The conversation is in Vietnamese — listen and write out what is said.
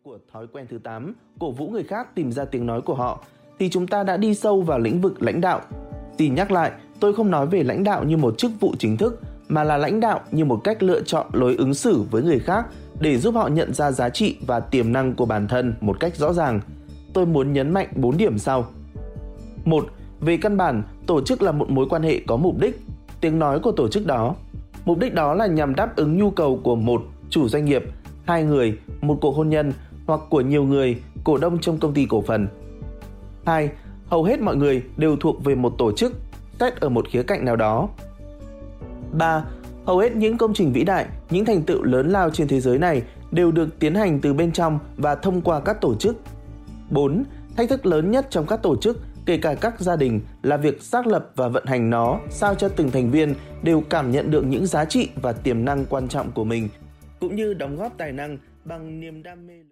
của thói quen thứ 8, cổ vũ người khác tìm ra tiếng nói của họ, thì chúng ta đã đi sâu vào lĩnh vực lãnh đạo. Xin nhắc lại, tôi không nói về lãnh đạo như một chức vụ chính thức, mà là lãnh đạo như một cách lựa chọn lối ứng xử với người khác để giúp họ nhận ra giá trị và tiềm năng của bản thân một cách rõ ràng. Tôi muốn nhấn mạnh 4 điểm sau. 1. Về căn bản, tổ chức là một mối quan hệ có mục đích, tiếng nói của tổ chức đó. Mục đích đó là nhằm đáp ứng nhu cầu của một chủ doanh nghiệp, 2 người, một cuộc hôn nhân hoặc của nhiều người, cổ đông trong công ty cổ phần. 2. Hầu hết mọi người đều thuộc về một tổ chức, xét ở một khía cạnh nào đó. 3. Hầu hết những công trình vĩ đại, những thành tựu lớn lao trên thế giới này đều được tiến hành từ bên trong và thông qua các tổ chức. 4. Thách thức lớn nhất trong các tổ chức, kể cả các gia đình, là việc xác lập và vận hành nó sao cho từng thành viên đều cảm nhận được những giá trị và tiềm năng quan trọng của mình, cũng như đóng góp tài năng bằng niềm đam mê.